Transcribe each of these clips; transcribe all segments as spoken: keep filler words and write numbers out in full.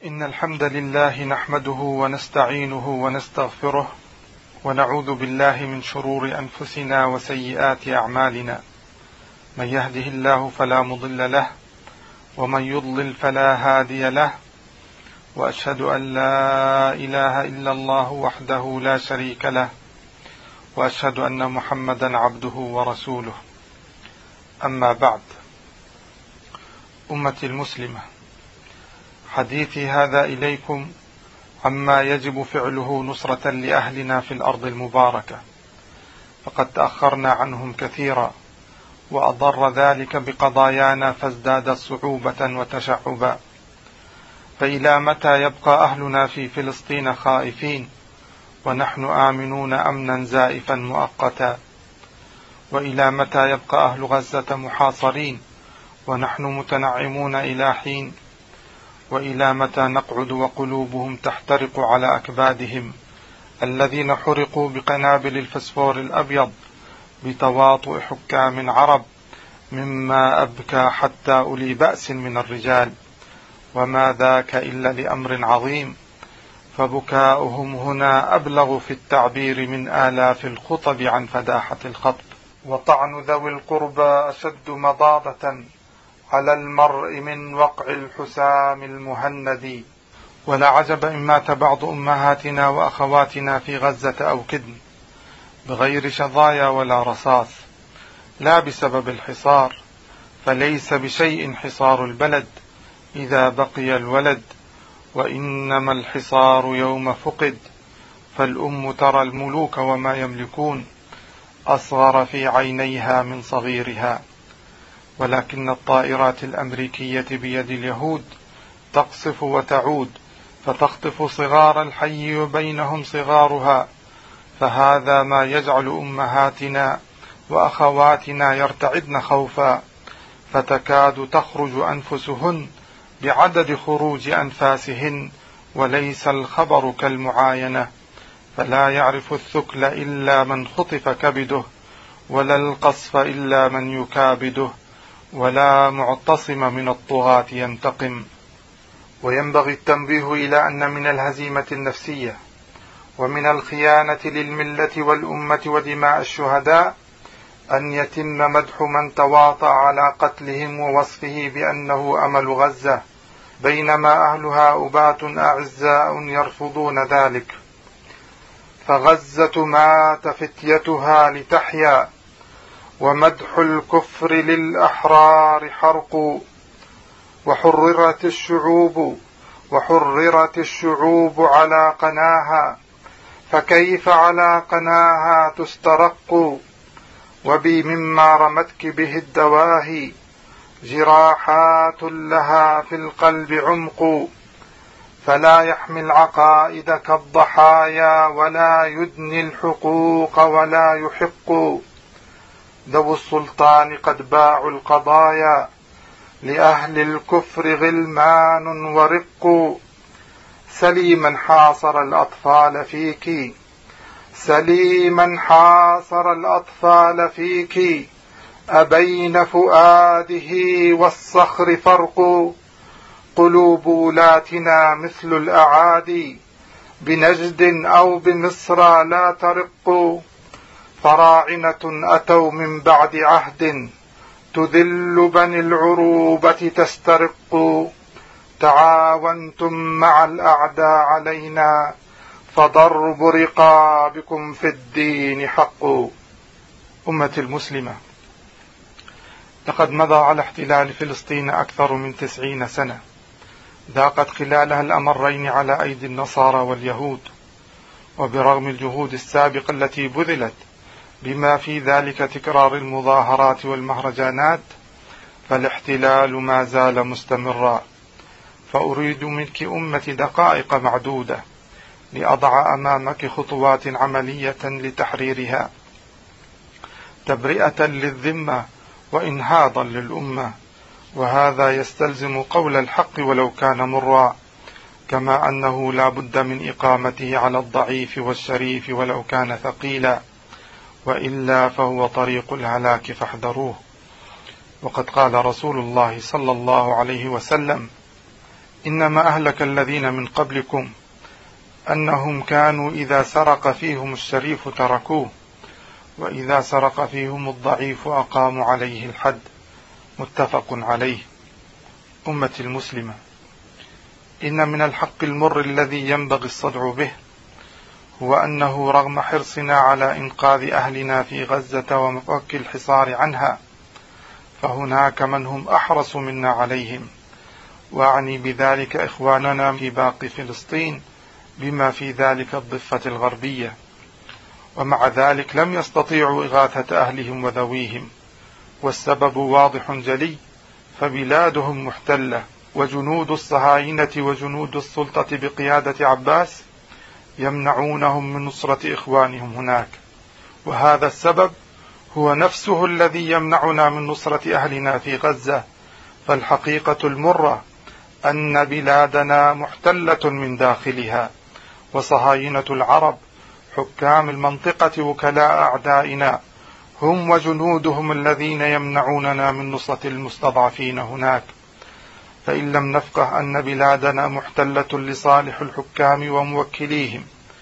إن الحمد لله نحمده ونستعينه ونستغفره ونعوذ بالله من شرور أنفسنا وسيئات أعمالنا. من يهده الله فلا مضل له ومن يضلل فلا هادي له، وأشهد أن لا إله إلا الله وحده لا شريك له، وأشهد أن محمدا عبده ورسوله. أما بعد، أمتي المسلمة، حديثي هذا إليكم عما يجب فعله نصرة لأهلنا في الأرض المباركة، فقد تأخرنا عنهم كثيرا، وأضر ذلك بقضايانا فازداد صعوبة وتشعبا. فإلى متى يبقى أهلنا في فلسطين خائفين ونحن آمنون أمنا زائفا مؤقتا؟ وإلى متى يبقى أهل غزة محاصرين ونحن متنعمون إلى حين؟ وإلى متى نقعد وقلوبهم تحترق على أكبادهم الذين حرقوا بقنابل الفسفور الأبيض بتواطؤ حكام عرب، مما أبكى حتى أولي بأس من الرجال، وما ذاك إلا لأمر عظيم، فبكاؤهم هنا أبلغ في التعبير من آلاف الخطب عن فداحة الخطب. وطعن ذوي القربى أشد مضاضة على المرء من وقع الحسام المهند. ولا عجب إن مات بعض أمهاتنا وأخواتنا في غزة أو كدم بغير شظايا ولا رصاص، لا بسبب الحصار، فليس بشيء حصار البلد إذا بقي الولد، وإنما الحصار يوم فقد. فالأم ترى الملوك وما يملكون أصغر في عينيها من صغيرها، ولكن الطائرات الأمريكية بيد اليهود تقصف وتعود، فتخطف صغار الحي وبينهم صغارها. فهذا ما يجعل أمهاتنا وأخواتنا يرتعدن خوفا، فتكاد تخرج أنفسهن بعدد خروج أنفاسهن، وليس الخبر كالمعاينة. فلا يعرف الثكل إلا من خطف كبده، ولا القصف إلا من يكابده، ولا معتصم من الطغاة ينتقم. وينبغي التنبيه إلى أن من الهزيمة النفسية ومن الخيانة للملة والأمة ودماء الشهداء أن يتم مدح من تواطأ على قتلهم ووصفه بأنه أمل غزة، بينما أهلها أبات أعزاء يرفضون ذلك. فغزة مات فتيتها لتحيا، ومدح الكفر للأحرار حرق، وحررت الشعوب وحررت الشعوب على قناها، فكيف على قناها تسترق؟ وبي مما رمتك به الدواهي جراحات لها في القلب عمق. فلا يحمي العقائد كالضحايا، ولا يدني الحقوق ولا يحق. ذو السلطان قد باعوا القضايا، لأهل الكفر غلمان ورق. سليما حاصر الأطفال فيك، سليما حاصر الأطفال فيك، أبين فؤاده والصخر فرق. قلوب ولاتنا مثل الأعادي، بنجد أو بمصر لا ترق. فراعنة أتوا من بعد عهد، تذل بني العروبة تسترق. تعاونتم مع الأعداء علينا، فضرب رقابكم في الدين حق. أمتي المسلمة، لقد مضى على احتلال فلسطين أكثر من تسعين سنة، ذاقت خلالها الأمرين على أيدي النصارى واليهود. وبرغم الجهود السابقة التي بذلت بما في ذلك تكرار المظاهرات والمهرجانات، فالاحتلال ما زال مستمرا. فأريد منك أمتي دقائق معدودة لأضع أمامك خطوات عملية لتحريرها، تبرئة للذمة وإنهاضا للأمة. وهذا يستلزم قول الحق ولو كان مرا، كما أنه لا بد من إقامته على الضعيف والشريف ولو كان ثقيلا، وإلا فهو طريق الهلاك فاحذروه. وقد قال رسول الله صلى الله عليه وسلم: إنما أهلك الذين من قبلكم أنهم كانوا إذا سرق فيهم الشريف تركوه، وإذا سرق فيهم الضعيف أقاموا عليه الحد. متفق عليه. أمة المسلمة، إن من الحق المر الذي ينبغي الصدع به هو أنه رغم حرصنا على إنقاذ أهلنا في غزة ومفك الحصار عنها، فهناك من هم أحرص منا عليهم، وأعني بذلك إخواننا في باقي فلسطين بما في ذلك الضفة الغربية، ومع ذلك لم يستطيعوا إغاثة أهلهم وذويهم، والسبب واضح جلي، فبلادهم محتلة، وجنود الصهاينة وجنود السلطة بقيادة عباس يمنعونهم من نصرة إخوانهم هناك، وهذا السبب هو نفسه الذي يمنعنا من نصرة أهلنا في غزة. فالحقيقة المرة أن بلادنا محتلة من داخلها، وصهاينة العرب حكام المنطقة وكلاء أعدائنا هم وجنودهم الذين يمنعوننا من نصرة المستضعفين هناك. فإن لم نفقه أن بلادنا محتلة لصالح الحكام وموكليهم،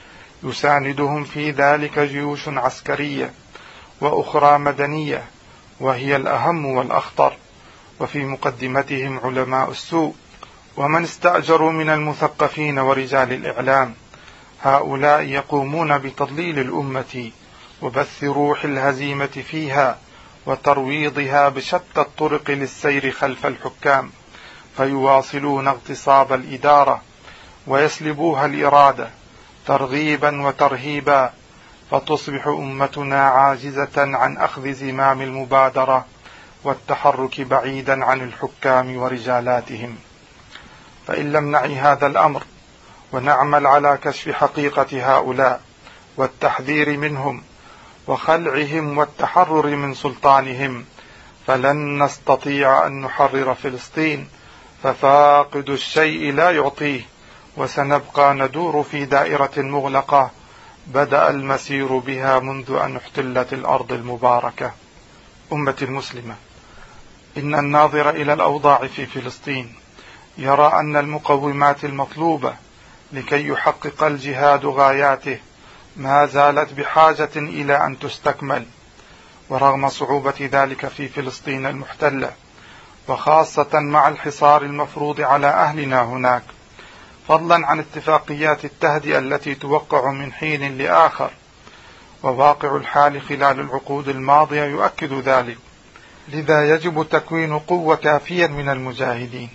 يساندهم في ذلك جيوش عسكرية وأخرى مدنية، وهي الأهم والأخطر، وفي مقدمتهم علماء السوء ومن استأجروا من المثقفين ورجال الإعلام. هؤلاء يقومون بتضليل الأمة وبث روح الهزيمة فيها وترويضها بشتى الطرق للسير خلف الحكام، فيواصلون اغتصاب الإدارة ويسلبوها الإرادة ترغيبا وترهيبا، فتصبح أمتنا عاجزة عن أخذ زمام المبادرة والتحرك بعيدا عن الحكام ورجالاتهم. فإن لم نعي هذا الأمر ونعمل على كشف حقيقة هؤلاء والتحذير منهم وخلعهم والتحرر من سلطانهم، فلن نستطيع أن نحرر فلسطين، ففاقد الشيء لا يعطيه، وسنبقى ندور في دائرة مغلقة بدأ المسير بها منذ أن احتلت الأرض المباركة. أمة المسلمة، إن الناظر إلى الأوضاع في فلسطين يرى أن المقومات المطلوبة لكي يحقق الجهاد غاياته ما زالت بحاجة إلى أن تستكمل، ورغم صعوبة ذلك في فلسطين المحتلة، وخاصة مع الحصار المفروض على أهلنا هناك، فضلا عن اتفاقيات التهدئة التي توقع من حين لآخر، وواقع الحال خلال العقود الماضية يؤكد ذلك. لذا يجب تكوين قوة كافية من المجاهدين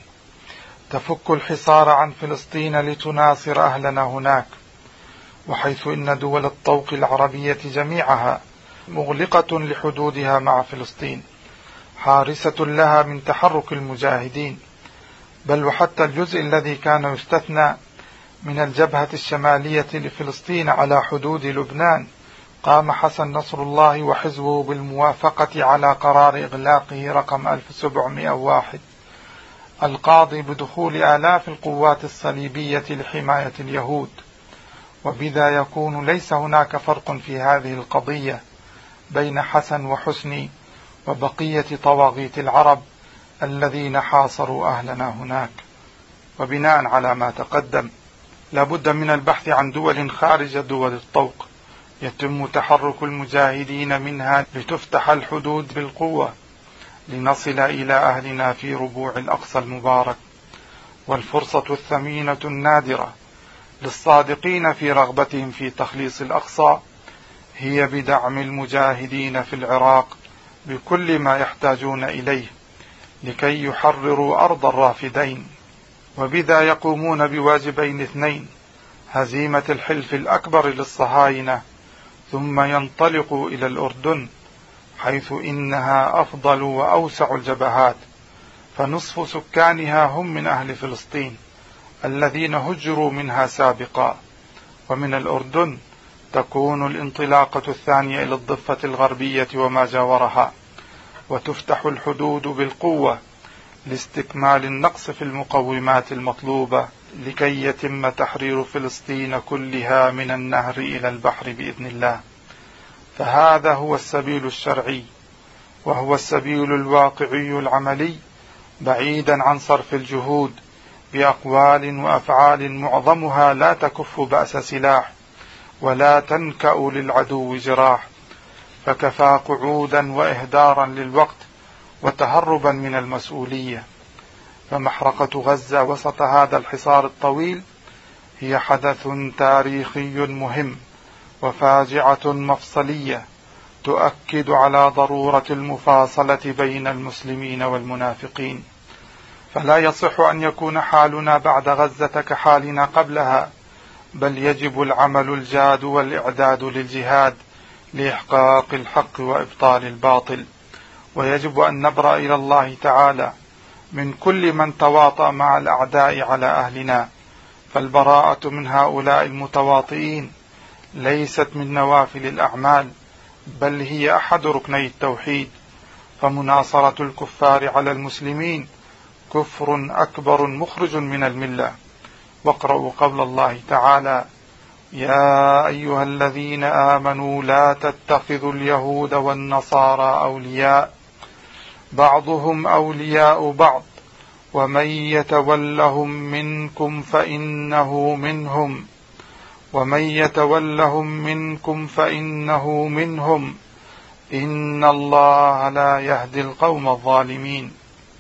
تفك الحصار عن فلسطين لتناصر أهلنا هناك، وحيث إن دول الطوق العربية جميعها مغلقة لحدودها مع فلسطين، حارسة لها من تحرك المجاهدين، بل وحتى الجزء الذي كان يستثنى من الجبهة الشمالية لفلسطين على حدود لبنان، قام حسن نصر الله وحزبه بالموافقة على قرار إغلاقه رقم ألف وسبعمائة وواحد القاضي بدخول آلاف القوات الصليبية لحماية اليهود. وبذا يكون ليس هناك فرق في هذه القضية بين حسن وحسني وبقية طواغيت العرب الذين حاصروا أهلنا هناك. وبناء على ما تقدم، لابد من البحث عن دول خارج دول الطوق يتم تحرك المجاهدين منها لتفتح الحدود بالقوة لنصل إلى أهلنا في ربوع الأقصى المبارك. والفرصة الثمينة النادرة للصادقين في رغبتهم في تخليص الأقصى هي بدعم المجاهدين في العراق بكل ما يحتاجون إليه لكي يحرروا أرض الرافدين، وبذا يقومون بواجبين اثنين: هزيمة الحلف الأكبر للصهاينة، ثم ينطلقوا إلى الأردن حيث إنها أفضل وأوسع الجبهات، فنصف سكانها هم من أهل فلسطين الذين هجروا منها سابقا. ومن الأردن تكون الانطلاقة الثانية إلى الضفة الغربية وما جاورها، وتفتح الحدود بالقوة لاستكمال النقص في المقومات المطلوبة لكي يتم تحرير فلسطين كلها من النهر إلى البحر بإذن الله. فهذا هو السبيل الشرعي، وهو السبيل الواقعي العملي، بعيدا عن صرف الجهود بأقوال وأفعال معظمها لا تكف بأس سلاح ولا تنكأ للعدو جراح، فكفى قعودا وإهدارا للوقت وتهربا من المسؤولية. فمحرقة غزة وسط هذا الحصار الطويل هي حدث تاريخي مهم وفاجعة مفصلية تؤكد على ضرورة المفاصلة بين المسلمين والمنافقين. فلا يصح أن يكون حالنا بعد غزة كحالنا قبلها، بل يجب العمل الجاد والإعداد للجهاد لإحقاق الحق وإبطال الباطل، ويجب أن نبرأ إلى الله تعالى من كل من تواطأ مع الأعداء على أهلنا، فالبراءة من هؤلاء المتواطئين ليست من نوافل الأعمال، بل هي أحد ركني التوحيد. فمناصرة الكفار على المسلمين كفر أكبر مخرج من الملة. واقرأوا قول الله تعالى: يا أيها الذين آمنوا لا تتخذوا اليهود والنصارى أولياء بعضهم أولياء بعض ومن يتولهم منكم فإنه منهم ومن يتولهم منكم فإنه منهم إن الله لا يهدي القوم الظالمين.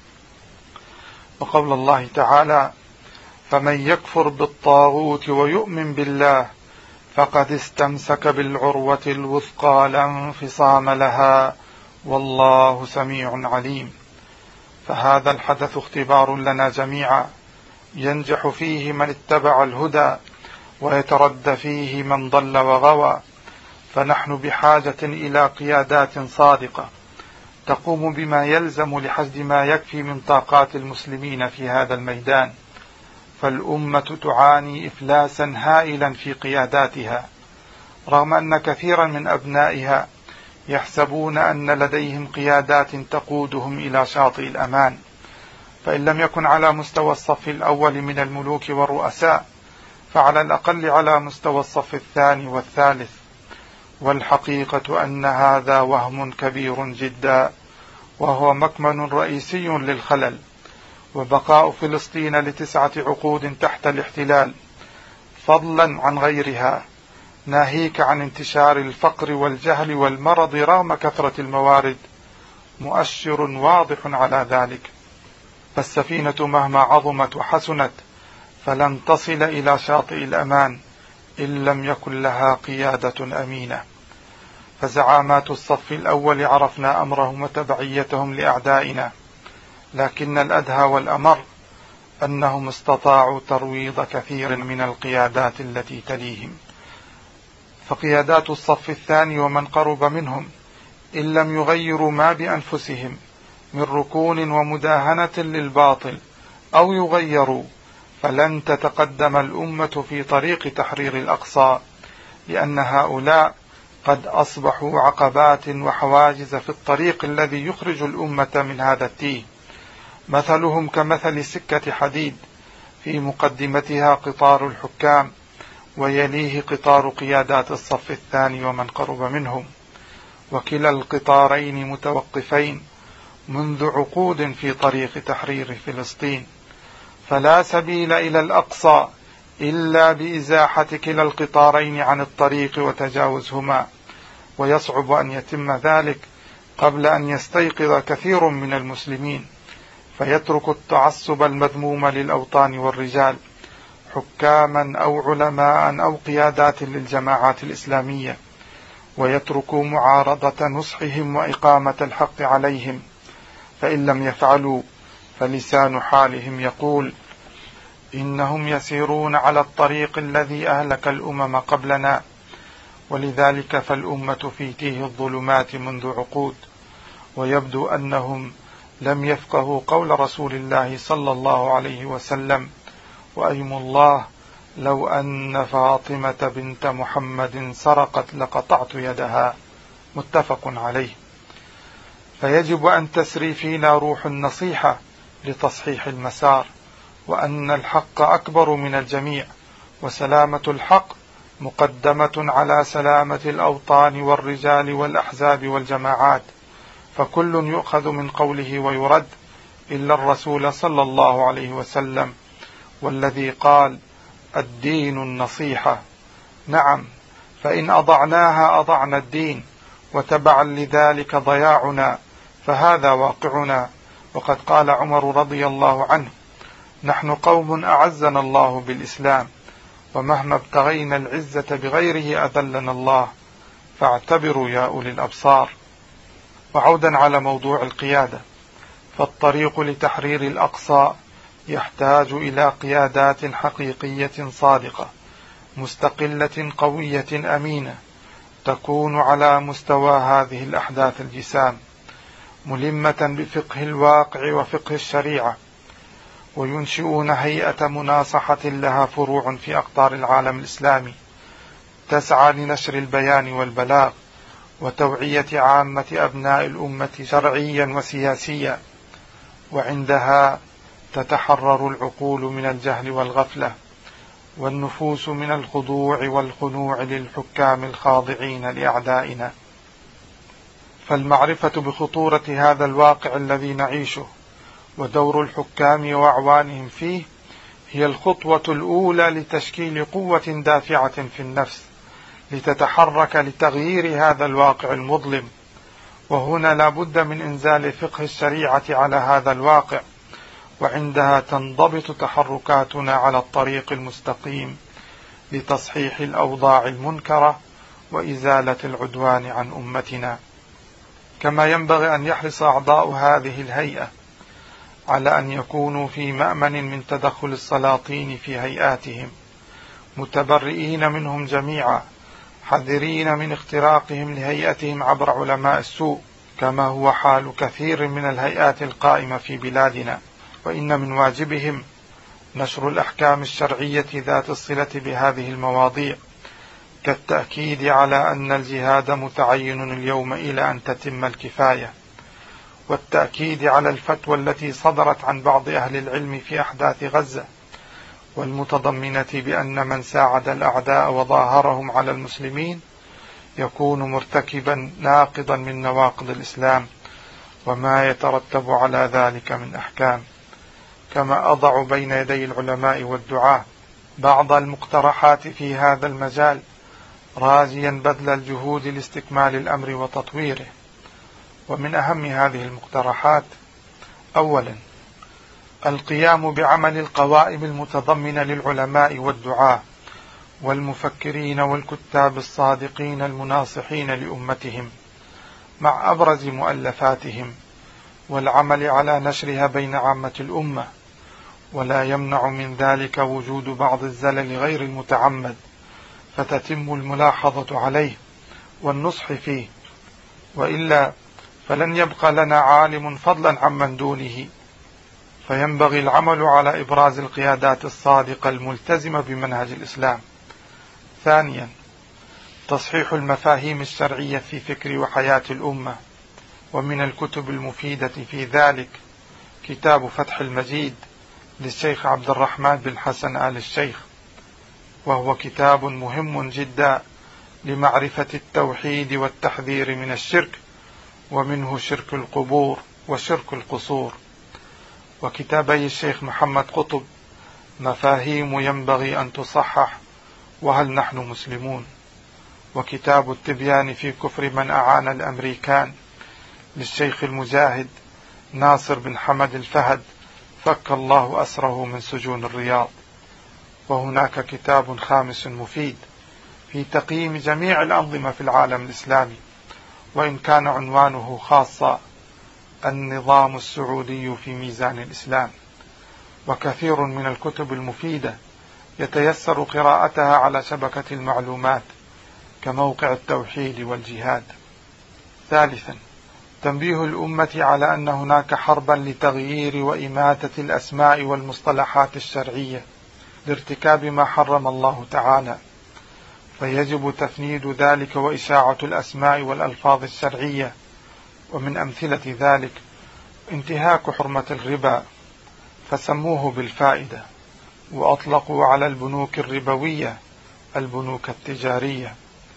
وقول الله تعالى: فمن يكفر بالطاغوت ويؤمن بالله فقد استمسك بالعروة الوثقى لا انفصام لها والله سميع عليم. فهذا الحدث اختبار لنا جميعا ينجح فيه من اتبع الهدى ويترد فيه من ضل وغوى، فنحن بحاجة إلى قيادات صادقة تقوم بما يلزم لحشد ما يكفي من طاقات المسلمين في هذا الميدان، فالأمة تعاني إفلاسا هائلا في قياداتها، رغم أن كثيرا من أبنائها يحسبون أن لديهم قيادات تقودهم إلى شاطئ الأمان، فإن لم يكن على مستوى الصف الأول من الملوك والرؤساء فعلى الأقل على مستوى الصف الثاني والثالث. والحقيقة أن هذا وهم كبير جدا، وهو مكمن رئيسي للخلل. وبقاء فلسطين لتسعة عقود تحت الاحتلال فضلا عن غيرها، ناهيك عن انتشار الفقر والجهل والمرض رغم كثرة الموارد، مؤشر واضح على ذلك. فالسفينة مهما عظمت وحسنت فلن تصل إلى شاطئ الأمان إن لم يكن لها قيادة أمينة. فزعامات الصف الأول عرفنا أمرهم وتبعيتهم لأعدائنا، لكن الأدهى والأمر أنهم استطاعوا ترويض كثير من القيادات التي تليهم. فقيادات الصف الثاني ومن قرب منهم إن لم يغيروا ما بأنفسهم من ركون ومداهنة للباطل أو يغيروا فلن تتقدم الأمة في طريق تحرير الأقصى، لأن هؤلاء قد أصبحوا عقبات وحواجز في الطريق الذي يخرج الأمة من هذا التيه. مثلهم كمثل سكة حديد في مقدمتها قطار الحكام ويليه قطار قيادات الصف الثاني ومن قرب منهم، وكلا القطارين متوقفين منذ عقود في طريق تحرير فلسطين، فلا سبيل إلى الأقصى إلا بإزاحة كلا القطارين عن الطريق وتجاوزهما، ويصعب أن يتم ذلك قبل أن يستيقظ كثير من المسلمين فيترك التعصب المذموم للأوطان والرجال حكاما أو علماء أو قيادات للجماعات الإسلامية، ويتركوا معارضة نصحهم وإقامة الحق عليهم، فإن لم يفعلوا فلسان حالهم يقول: إنهم يسيرون على الطريق الذي أهلك الأمم قبلنا. ولذلك فالأمة في تيه الظلمات منذ عقود، ويبدو أنهم لم يفقهوا قول رسول الله صلى الله عليه وسلم: وأيم الله لو أن فاطمة بنت محمد سرقت لقطعت يدها، متفق عليه. فيجب أن تسري فينا روح النصيحة لتصحيح المسار، وأن الحق أكبر من الجميع، وسلامة الحق مقدمة على سلامة الأوطان والرجال والأحزاب والجماعات، فكل يؤخذ من قوله ويرد إلا الرسول صلى الله عليه وسلم، والذي قال الدين النصيحة. نعم، فإن أضعناها أضعنا الدين، وتبعا لذلك ضياعنا، فهذا واقعنا. وقد قال عمر رضي الله عنه: نحن قوم أعزنا الله بالإسلام، ومهما ابتغينا العزة بغيره أذلنا الله، فاعتبروا يا أولي الأبصار. وعودا على موضوع القيادة، فالطريق لتحرير الأقصى يحتاج إلى قيادات حقيقية صادقة مستقلة قوية أمينة، تكون على مستوى هذه الأحداث الجسام، ملمة بفقه الواقع وفقه الشريعة، وينشئون هيئة مناصحة لها فروع في أقطار العالم الإسلامي، تسعى لنشر البيان والبلاغ وتوعية عامة أبناء الأمة شرعيا وسياسيا، وعندها تتحرر العقول من الجهل والغفلة، والنفوس من الخضوع والخنوع للحكام الخاضعين لأعدائنا. فالمعرفة بخطورة هذا الواقع الذي نعيشه ودور الحكام وأعوانهم فيه هي الخطوة الأولى لتشكيل قوة دافعة في النفس لتتحرك لتغيير هذا الواقع المظلم. وهنا لا بد من إنزال فقه الشريعة على هذا الواقع، وعندها تنضبط تحركاتنا على الطريق المستقيم لتصحيح الأوضاع المنكرة وإزالة العدوان عن أمتنا. كما ينبغي أن يحرص أعضاء هذه الهيئة على أن يكونوا في مأمن من تدخل السلاطين في هيئاتهم، متبرئين منهم جميعا، حذرين من اختراقهم لهيئتهم عبر علماء السوء، كما هو حال كثير من الهيئات القائمة في بلادنا. وإن من واجبهم نشر الأحكام الشرعية ذات الصلة بهذه المواضيع، كالتأكيد على أن الجهاد متعين اليوم إلى أن تتم الكفاية، والتأكيد على الفتوى التي صدرت عن بعض أهل العلم في أحداث غزة، والمتضمنة بأن من ساعد الأعداء وظاهرهم على المسلمين يكون مرتكبا ناقضا من نواقض الإسلام وما يترتب على ذلك من أحكام. كما أضع بين يدي العلماء والدعاة بعض المقترحات في هذا المجال، راجيا بذل الجهود لاستكمال الأمر وتطويره. ومن أهم هذه المقترحات: أولا، القيام بعمل القوائم المتضمنة للعلماء والدعاة والمفكرين والكتاب الصادقين المناصحين لأمتهم مع أبرز مؤلفاتهم، والعمل على نشرها بين عامة الأمة، ولا يمنع من ذلك وجود بعض الزلل غير المتعمد، فتتم الملاحظة عليه والنصح فيه، وإلا فلن يبقى لنا عالم فضلا عمن دونه. فينبغي العمل على إبراز القيادات الصادقة الملتزمة بمنهج الإسلام. ثانيا، تصحيح المفاهيم الشرعية في فكر وحياة الأمة، ومن الكتب المفيدة في ذلك كتاب فتح المجيد للشيخ عبد الرحمن بن حسن آل الشيخ، وهو كتاب مهم جدا لمعرفة التوحيد والتحذير من الشرك، ومنه شرك القبور وشرك القصور. وكتابي الشيخ محمد قطب مفاهيم ينبغي أن تصحح، وهل نحن مسلمون، وكتاب التبيان في كفر من أعان الأمريكان للشيخ المجاهد ناصر بن حمد الفهد فك الله أسره من سجون الرياض. وهناك كتاب خامس مفيد في تقييم جميع الأنظمة في العالم الإسلامي، وإن كان عنوانه خاصة: النظام السعودي في ميزان الإسلام. وكثير من الكتب المفيدة يتيسر قراءتها على شبكة المعلومات كموقع التوحيد والجهاد. ثالثا، تنبيه الأمة على أن هناك حربا لتغيير وإماتة الأسماء والمصطلحات الشرعية لارتكاب ما حرم الله تعالى، فيجب تفنيد ذلك وإشاعة الأسماء والألفاظ الشرعية. ومن أمثلة ذلك انتهاك حرمة الربا، فسموه بالفائدة، وأطلقوا على البنوك الربوية البنوك التجارية.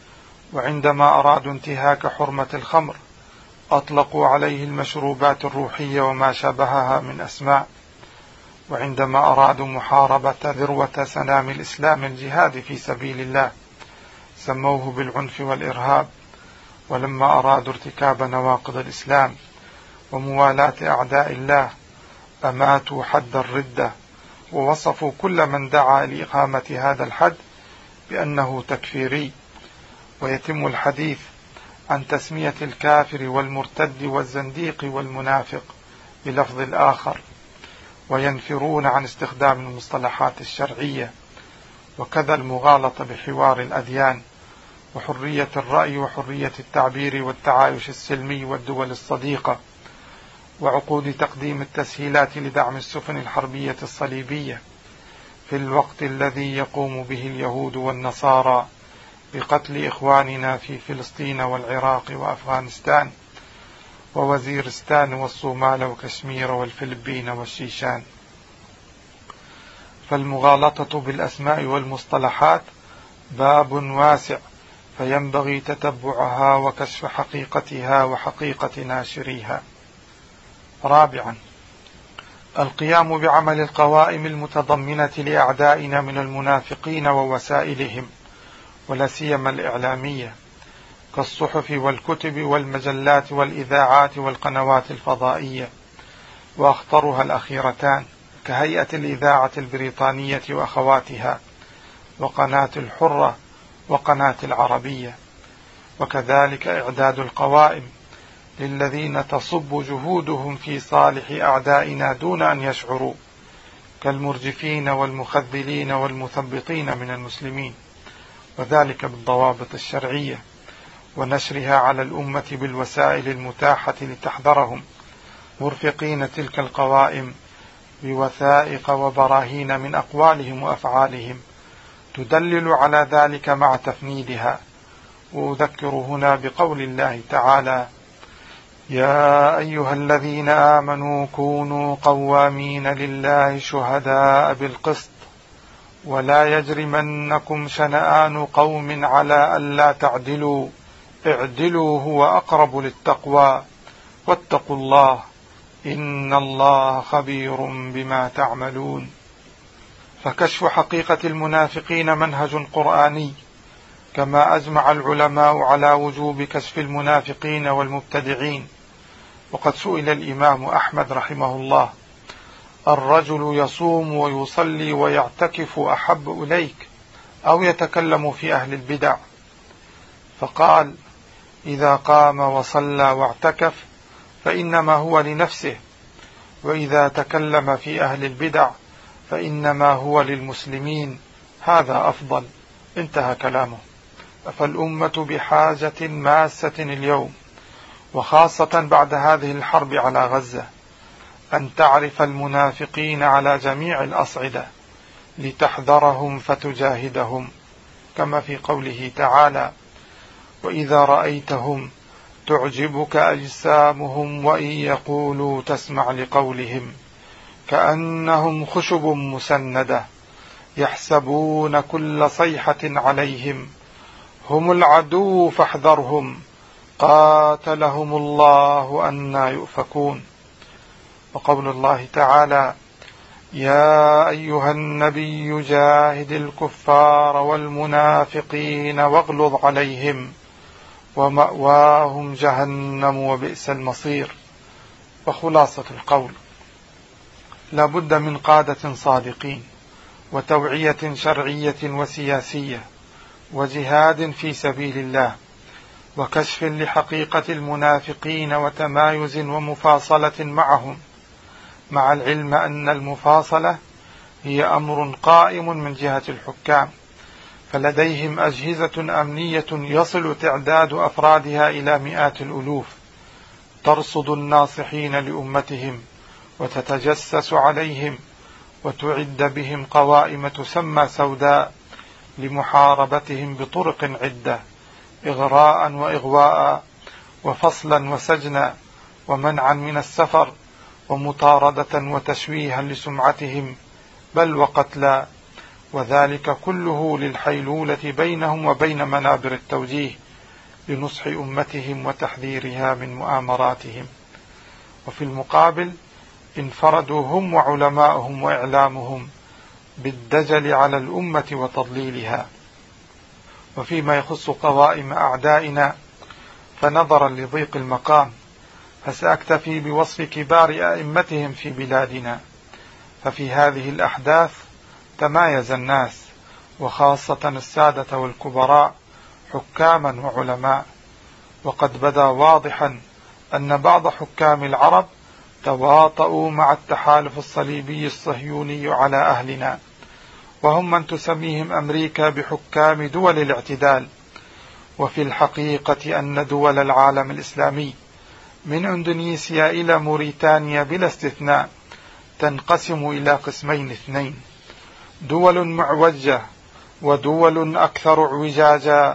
وعندما أرادوا انتهاك حرمة الخمر أطلقوا عليه المشروبات الروحية وما شابهها من أسماء. وعندما أرادوا محاربة ذروة سنام الإسلام الجهاد في سبيل الله سموه بالعنف والإرهاب، ولما أرادوا ارتكاب نواقض الإسلام وموالاة أعداء الله أماتوا حد الردة، ووصفوا كل من دعا لإقامة هذا الحد بأنه تكفيري. ويتم الحديث عن تسمية الكافر والمرتد والزنديق والمنافق بلفظ الآخر، وينفرون عن استخدام المصطلحات الشرعية، وكذا المغالطة بحوار الأديان وحرية الرأي وحرية التعبير والتعايش السلمي والدول الصديقة، وعقود تقديم التسهيلات لدعم السفن الحربية الصليبية في الوقت الذي يقوم به اليهود والنصارى بقتل إخواننا في فلسطين والعراق وأفغانستان ووزيرستان والصومال وكشمير والفلبين والشيشان. فالمغالطة بالأسماء والمصطلحات باب واسع، فينبغي تتبعها وكشف حقيقتها وحقيقة ناشريها. رابعا، القيام بعمل القوائم المتضمنة لأعدائنا من المنافقين ووسائلهم، ولا سيما الإعلامية كالصحف والكتب والمجلات والإذاعات والقنوات الفضائية، وأخطرها الأخيرتان كهيئة الإذاعة البريطانية وأخواتها، وقناة الحرة وقناة العربية، وكذلك إعداد القوائم للذين تصب جهودهم في صالح أعدائنا دون أن يشعروا كالمرجفين والمخذلين والمثبطين من المسلمين، وذلك بالضوابط الشرعية، ونشرها على الأمة بالوسائل المتاحة لتحذرهم، مرفقين تلك القوائم بوثائق وبراهين من أقوالهم وأفعالهم تدلل على ذلك مع تفنيدها. وأذكر هنا بقول الله تعالى: يا أيها الذين آمنوا كونوا قوامين لله شهداء بالقسط ولا يجرمنكم شنآن قوم على ألا تعدلوا اعدلوا هو أقرب للتقوى واتقوا الله إن الله خبير بما تعملون. فكشف حقيقة المنافقين منهج قرآني، كما أجمع العلماء على وجوب كشف المنافقين والمبتدعين. وقد سئل الإمام أحمد رحمه الله: الرجل يصوم ويصلي ويعتكف أحب إليك أو يتكلم في أهل البدع؟ فقال: إذا قام وصلى واعتكف فإنما هو لنفسه، وإذا تكلم في أهل البدع فإنما هو للمسلمين، هذا أفضل. انتهى كلامه. فالأمة بحاجة ماسة اليوم، وخاصة بعد هذه الحرب على غزة، أن تعرف المنافقين على جميع الأصعدة لتحذرهم فتجاهدهم، كما في قوله تعالى: وإذا رأيتهم تعجبك أجسامهم وإن يقولوا تسمع لقولهم كأنهم خشب مسندة يحسبون كل صيحة عليهم هم العدو فاحذرهم قاتلهم الله أنى يؤفكون. وقول الله تعالى: يا أيها النبي جاهد الكفار والمنافقين واغلظ عليهم ومأواهم جهنم وبئس المصير. وخلاصة القول: لا بد من قادة صادقين وتوعية شرعية وسياسية وجهاد في سبيل الله وكشف لحقيقة المنافقين وتمايز ومفاصلة معهم، مع العلم أن المفاصلة هي أمر قائم من جهة الحكام، فلديهم أجهزة أمنية يصل تعداد أفرادها إلى مئات الألوف ترصد الناصحين لأمتهم وتتجسس عليهم وتعد بهم قوائم تسمى سوداء لمحاربتهم بطرق عدة: إغراء وإغواء وفصلا وسجنا ومنعا من السفر ومطاردة وتشويها لسمعتهم بل وقتلا، وذلك كله للحيلولة بينهم وبين منابر التوجيه لنصح أمتهم وتحذيرها من مؤامراتهم. وفي المقابل انفردوا هم وعلماؤهم وإعلامهم بالدجل على الأمة وتضليلها. وفيما يخص قوائم أعدائنا فنظرا لضيق المقام فسأكتفي بوصف كبار أئمتهم في بلادنا. ففي هذه الأحداث تمايز الناس وخاصة السادة والكبراء حكاما وعلماء، وقد بدا واضحا أن بعض حكام العرب تواطؤوا مع التحالف الصليبي الصهيوني على أهلنا، وهم من تسميهم أمريكا بحكام دول الاعتدال. وفي الحقيقة أن دول العالم الإسلامي من إندونيسيا إلى موريتانيا بلا استثناء تنقسم إلى قسمين اثنين: دول معوجة ودول أكثر اعوجاجا،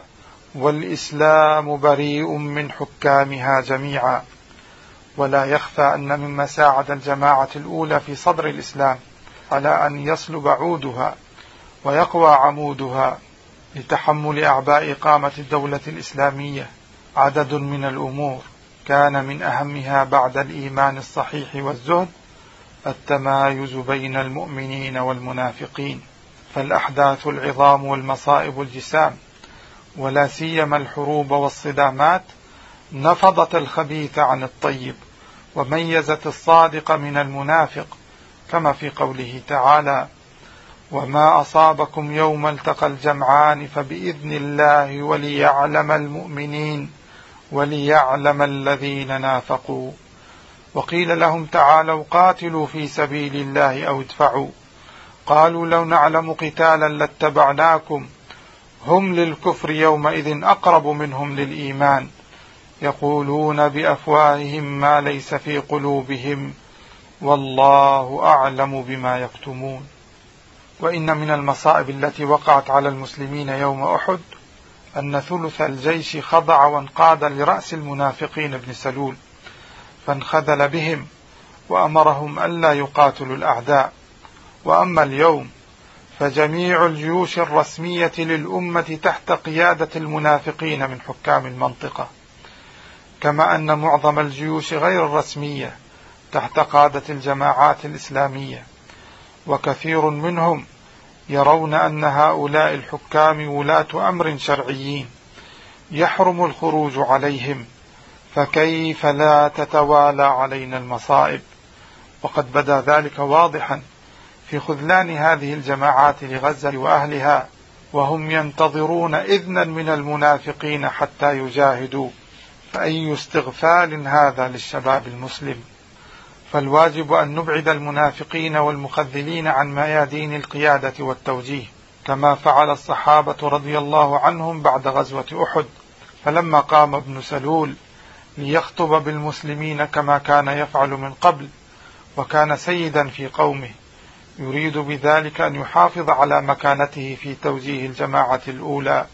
والإسلام بريء من حكامها جميعا. ولا يخفى أن مما ساعد الجماعة الأولى في صدر الإسلام على أن يصلب عودها ويقوى عمودها لتحمل أعباء إقامة الدولة الإسلامية عدد من الأمور، كان من أهمها بعد الإيمان الصحيح والزهد التمايز بين المؤمنين والمنافقين. فالأحداث العظام والمصائب الجسام ولا سيما الحروب والصدامات نفضت الخبيث عن الطيب وميزت الصادق من المنافق، كما في قوله تعالى: وما أصابكم يوم التقى الجمعان فبإذن الله وليعلم المؤمنين وليعلم الذين نافقوا. وقيل لهم تعالوا قاتلوا في سبيل الله أو ادفعوا، قالوا لو نعلم قتالا لاتبعناكم هم للكفر يومئذ أقرب منهم للإيمان يقولون بأفواههم ما ليس في قلوبهم والله أعلم بما يكتمون. وإن من المصائب التي وقعت على المسلمين يوم أحد أن ثلث الجيش خضع وانقاد لرأس المنافقين ابن سلول، فانخذل بهم وأمرهم ألا يقاتلوا الأعداء. وأما اليوم فجميع الجيوش الرسمية للأمة تحت قيادة المنافقين من حكام المنطقة، كما أن معظم الجيوش غير الرسمية تحت قادة الجماعات الإسلامية، وكثير منهم يرون أن هؤلاء الحكام ولاة أمر شرعيين يحرم الخروج عليهم، فكيف لا تتوالى علينا المصائب؟ وقد بدا ذلك واضحا في خذلان هذه الجماعات لغزة وأهلها، وهم ينتظرون إذنا من المنافقين حتى يجاهدوا. فأي استغفال هذا للشباب المسلم؟ فالواجب أن نبعد المنافقين والمخذلين عن ميادين القيادة والتوجيه، كما فعل الصحابة رضي الله عنهم بعد غزوة أحد، فلما قام ابن سلول ليخطب بالمسلمين كما كان يفعل من قبل وكان سيدا في قومه يريد بذلك أن يحافظ على مكانته في توجيه الجماعة الأولى،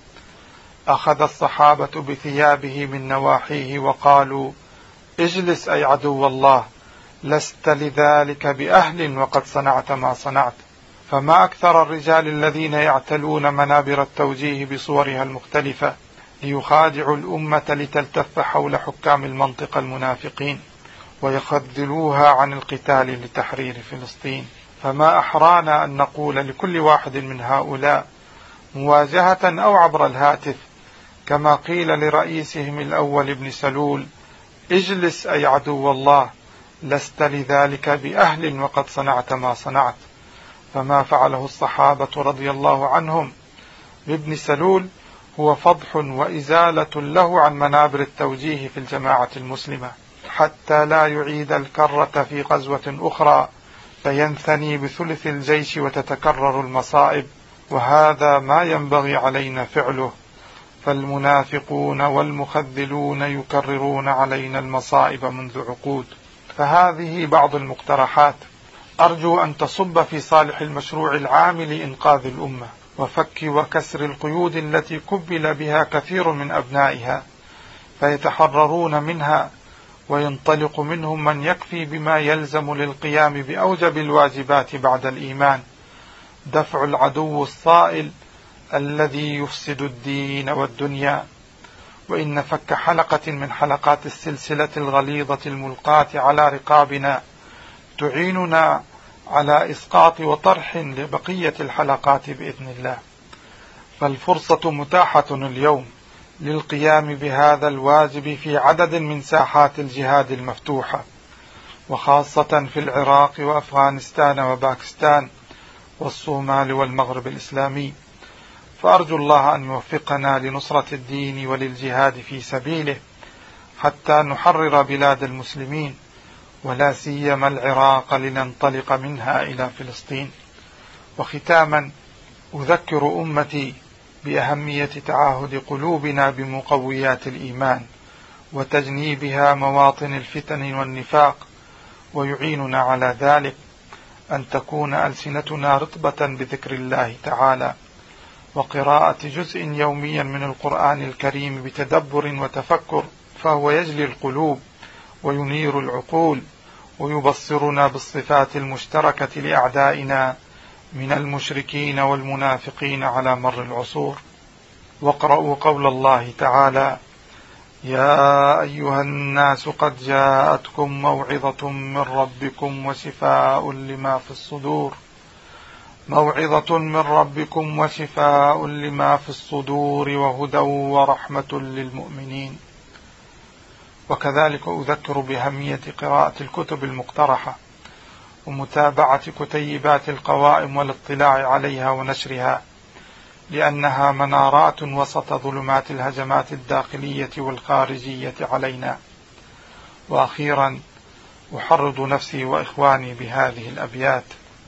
أخذ الصحابة بثيابه من نواحيه وقالوا: اجلس أي عدو الله، لست لذلك بأهل وقد صنعت ما صنعت. فما أكثر الرجال الذين يعتلون منابر التوجيه بصورها المختلفة ليخادعوا الأمة لتلتف حول حكام المنطقة المنافقين ويخذلوها عن القتال لتحرير فلسطين. فما أحرانا أن نقول لكل واحد من هؤلاء مواجهة أو عبر الهاتف كما قيل لرئيسهم الأول ابن سلول: اجلس أي عدو الله، لست لذلك بأهل وقد صنعت ما صنعت. فما فعله الصحابة رضي الله عنهم بابن سلول هو فضح وإزالة له عن منابر التوجيه في الجماعة المسلمة، حتى لا يعيد الكرة في غزوة أخرى فينثني بثلث الجيش وتتكرر المصائب، وهذا ما ينبغي علينا فعله. فالمنافقون والمخذلون يكررون علينا المصائب منذ عقود. فهذه بعض المقترحات أرجو أن تصب في صالح المشروع العام لإنقاذ الأمة وفك وكسر القيود التي كبل بها كثير من أبنائها، فيتحررون منها وينطلق منهم من يكفي بما يلزم للقيام بأوجب الواجبات بعد الإيمان: دفع العدو الصائل الذي يفسد الدين والدنيا. وإن فك حلقة من حلقات السلسلة الغليظة الملقاة على رقابنا تعيننا على إسقاط وطرح لبقية الحلقات بإذن الله. فالفرصة متاحة اليوم للقيام بهذا الواجب في عدد من ساحات الجهاد المفتوحة، وخاصة في العراق وأفغانستان وباكستان والصومال والمغرب الإسلامي. فأرجو الله أن يوفقنا لنصرة الدين وللجهاد في سبيله حتى نحرر بلاد المسلمين، ولا سيما العراق، لننطلق منها إلى فلسطين. وختاما أذكر أمتي بأهمية تعاهد قلوبنا بمقويات الإيمان وتجنيبها مواطن الفتن والنفاق، ويعيننا على ذلك أن تكون ألسنتنا رطبة بذكر الله تعالى، وقراءة جزء يوميا من القرآن الكريم بتدبر وتفكر، فهو يجلي القلوب وينير العقول ويبصرنا بالصفات المشتركة لأعدائنا من المشركين والمنافقين على مر العصور. واقرأوا قول الله تعالى: يا أيها الناس قد جاءتكم موعظة من ربكم وشفاء لما في الصدور موعظة من ربكم وشفاء لما في الصدور وهدى ورحمة للمؤمنين. وكذلك أذكر بأهمية قراءة الكتب المقترحة ومتابعة كتيبات القوائم والاطلاع عليها ونشرها، لأنها منارات وسط ظلمات الهجمات الداخلية والخارجية علينا. وأخيرا أحرض نفسي وإخواني بهذه الأبيات: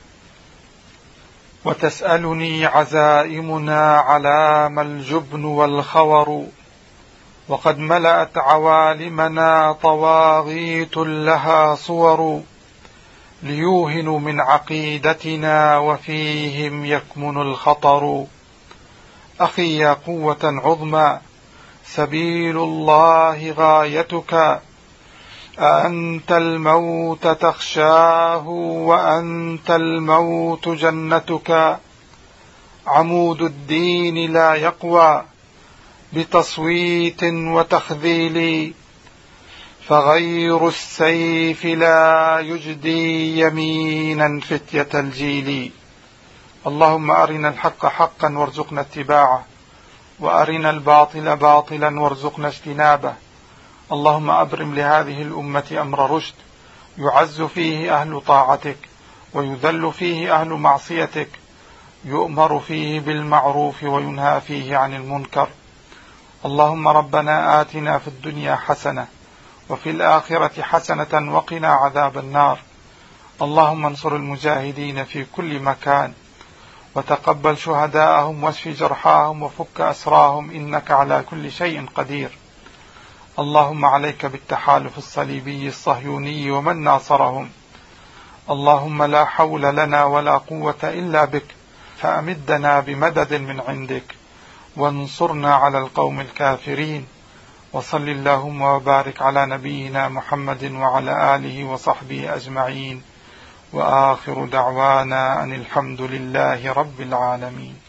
وتسألني عزائمنا علام الجبن والخور، وقد ملأت عوالمنا طواغيت لها صور، ليوهنوا من عقيدتنا وفيهم يكمن الخطر. أخي يا قوة عظمى سبيل الله غايتك، أنت الموت تخشاه وأنت الموت جنتك، عمود الدين لا يقوى بتصويت وتخذيل، فغير السيف لا يجدي يمينا فتية الجيل. اللهم أرنا الحق حقا وارزقنا اتباعه، وأرنا الباطل باطلا وارزقنا اجتنابه. اللهم أبرم لهذه الأمة أمر رشد، يعز فيه أهل طاعتك ويذل فيه أهل معصيتك، يؤمر فيه بالمعروف وينهى فيه عن المنكر. اللهم ربنا آتنا في الدنيا حسنة وفي الآخرة حسنة وقنا عذاب النار. اللهم انصر المجاهدين في كل مكان، وتقبل شهداءهم واشف جرحاهم وفك أسراهم، إنك على كل شيء قدير. اللهم عليك بالتحالف الصليبي الصهيوني ومن ناصرهم. اللهم لا حول لنا ولا قوة إلا بك، فأمدنا بمدد من عندك وانصرنا على القوم الكافرين. وصل اللهم وبارك على نبينا محمد وعلى آله وصحبه أجمعين، وآخر دعوانا أن الحمد لله رب العالمين.